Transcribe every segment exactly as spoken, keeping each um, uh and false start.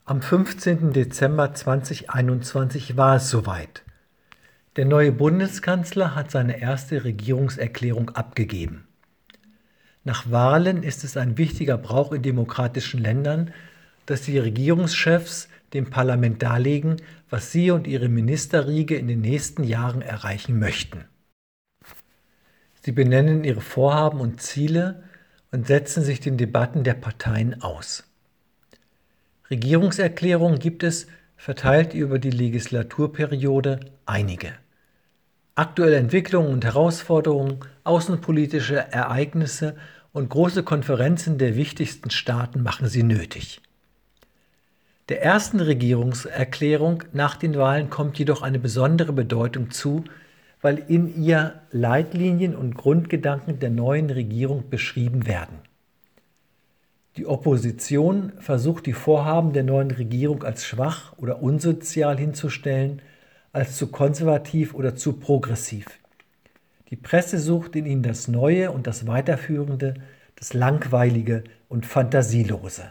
Am fünfzehnten Dezember zweitausendeinundzwanzig war es soweit. Der neue Bundeskanzler hat seine erste Regierungserklärung abgegeben. Nach Wahlen ist es ein wichtiger Brauch in demokratischen Ländern, dass die Regierungschefs dem Parlament darlegen, was sie und ihre Ministerriege in den nächsten Jahren erreichen möchten. Sie benennen ihre Vorhaben und Ziele und setzen sich den Debatten der Parteien aus. Regierungserklärungen gibt es, verteilt über die Legislaturperiode, einige. Aktuelle Entwicklungen und Herausforderungen, außenpolitische Ereignisse und große Konferenzen der wichtigsten Staaten machen sie nötig. Der ersten Regierungserklärung nach den Wahlen kommt jedoch eine besondere Bedeutung zu, weil in ihr Leitlinien und Grundgedanken der neuen Regierung beschrieben werden. Die Opposition versucht, die Vorhaben der neuen Regierung als schwach oder unsozial hinzustellen, als zu konservativ oder zu progressiv. Die Presse sucht in ihnen das Neue und das Weiterführende, das Langweilige und Fantasielose.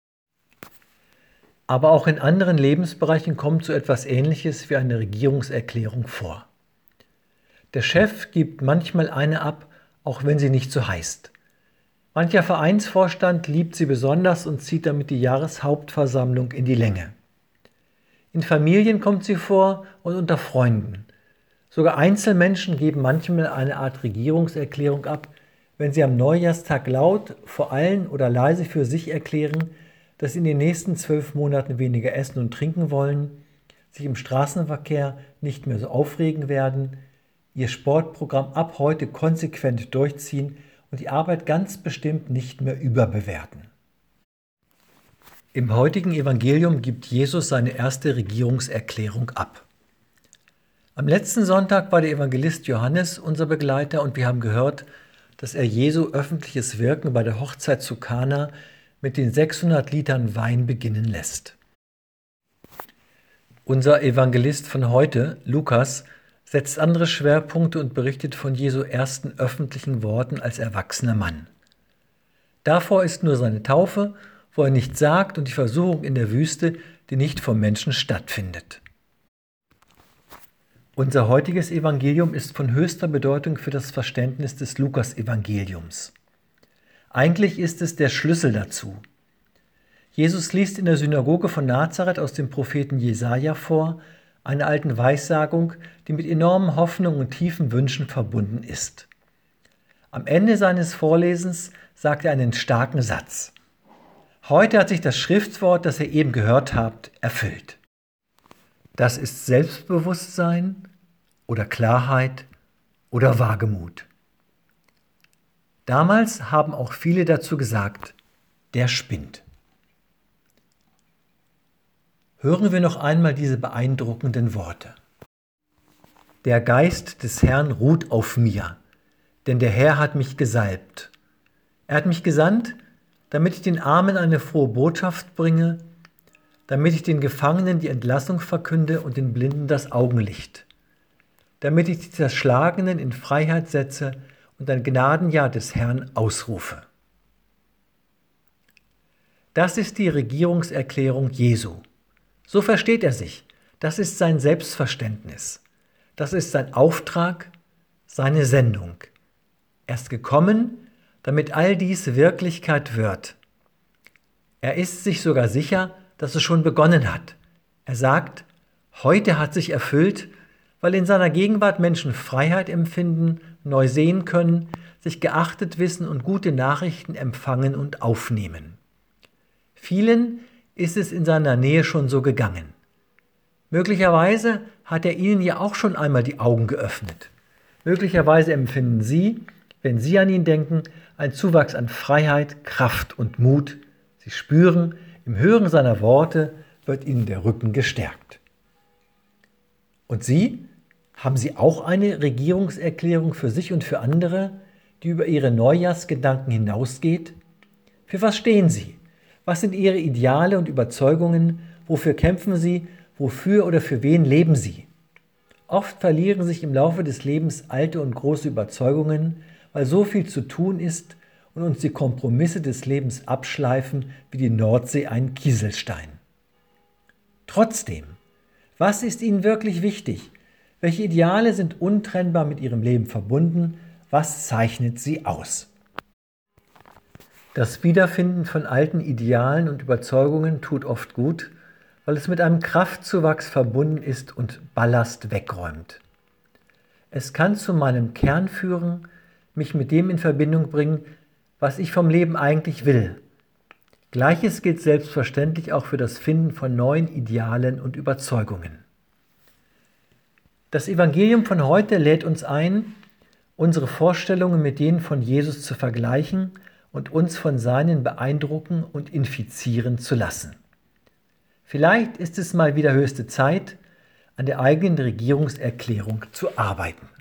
Aber auch in anderen Lebensbereichen kommt so etwas Ähnliches wie eine Regierungserklärung vor. Der Chef gibt manchmal eine ab, auch wenn sie nicht so heißt. Mancher Vereinsvorstand liebt sie besonders und zieht damit die Jahreshauptversammlung in die Länge. In Familien kommt sie vor und unter Freunden. Sogar Einzelmenschen geben manchmal eine Art Regierungserklärung ab, wenn sie am Neujahrstag laut, vor allen oder leise für sich erklären, dass sie in den nächsten zwölf Monaten weniger essen und trinken wollen, sich im Straßenverkehr nicht mehr so aufregen werden, ihr Sportprogramm ab heute konsequent durchziehen und die Arbeit ganz bestimmt nicht mehr überbewerten. Im heutigen Evangelium gibt Jesus seine erste Regierungserklärung ab. Am letzten Sonntag war der Evangelist Johannes unser Begleiter und wir haben gehört, dass er Jesu öffentliches Wirken bei der Hochzeit zu Kana mit den sechshundert Litern Wein beginnen lässt. Unser Evangelist von heute, Lukas, setzt andere Schwerpunkte und berichtet von Jesu ersten öffentlichen Worten als erwachsener Mann. Davor ist nur seine Taufe, wo er nichts sagt, und die Versuchung in der Wüste, die nicht vom Menschen stattfindet. Unser heutiges Evangelium ist von höchster Bedeutung für das Verständnis des Lukas-Evangeliums. Eigentlich ist es der Schlüssel dazu. Jesus liest in der Synagoge von Nazareth aus dem Propheten Jesaja vor, einer alten Weissagung, die mit enormen Hoffnungen und tiefen Wünschen verbunden ist. Am Ende seines Vorlesens sagt er einen starken Satz. Heute hat sich das Schriftwort, das ihr eben gehört habt, erfüllt. Das ist Selbstbewusstsein oder Klarheit oder Wagemut. Damals haben auch viele dazu gesagt, der spinnt. Hören wir noch einmal diese beeindruckenden Worte. Der Geist des Herrn ruht auf mir, denn der Herr hat mich gesalbt. Er hat mich gesandt, damit ich den Armen eine frohe Botschaft bringe, damit ich den Gefangenen die Entlassung verkünde und den Blinden das Augenlicht, damit ich die Zerschlagenen in Freiheit setze und ein Gnadenjahr des Herrn ausrufe. Das ist die Regierungserklärung Jesu. So versteht er sich. Das ist sein Selbstverständnis. Das ist sein Auftrag, seine Sendung. Er ist gekommen, damit all dies Wirklichkeit wird. Er ist sich sogar sicher, dass es schon begonnen hat. Er sagt, heute hat sich erfüllt, weil in seiner Gegenwart Menschen Freiheit empfinden, neu sehen können, sich geachtet wissen und gute Nachrichten empfangen und aufnehmen. Vielen ist es in seiner Nähe schon so gegangen. Möglicherweise hat er ihnen ja auch schon einmal die Augen geöffnet. Möglicherweise empfinden sie, wenn sie an ihn denken, einen Zuwachs an Freiheit, Kraft und Mut. Sie spüren, im Hören seiner Worte wird ihnen der Rücken gestärkt. Und Sie? Haben Sie auch eine Regierungserklärung für sich und für andere, die über Ihre Neujahrsgedanken hinausgeht? Für was stehen Sie? Was sind Ihre Ideale und Überzeugungen? Wofür kämpfen Sie? Wofür oder für wen leben Sie? Oft verlieren sich im Laufe des Lebens alte und große Überzeugungen, weil so viel zu tun ist und uns die Kompromisse des Lebens abschleifen wie die Nordsee einen Kieselstein. Trotzdem, was ist Ihnen wirklich wichtig? Welche Ideale sind untrennbar mit Ihrem Leben verbunden? Was zeichnet Sie aus? Das Wiederfinden von alten Idealen und Überzeugungen tut oft gut, weil es mit einem Kraftzuwachs verbunden ist und Ballast wegräumt. Es kann zu meinem Kern führen, mich mit dem in Verbindung bringen, was ich vom Leben eigentlich will. Gleiches gilt selbstverständlich auch für das Finden von neuen Idealen und Überzeugungen. Das Evangelium von heute lädt uns ein, unsere Vorstellungen mit denen von Jesus zu vergleichen und uns von seinen beeindrucken und infizieren zu lassen. Vielleicht ist es mal wieder höchste Zeit, an der eigenen Regierungserklärung zu arbeiten.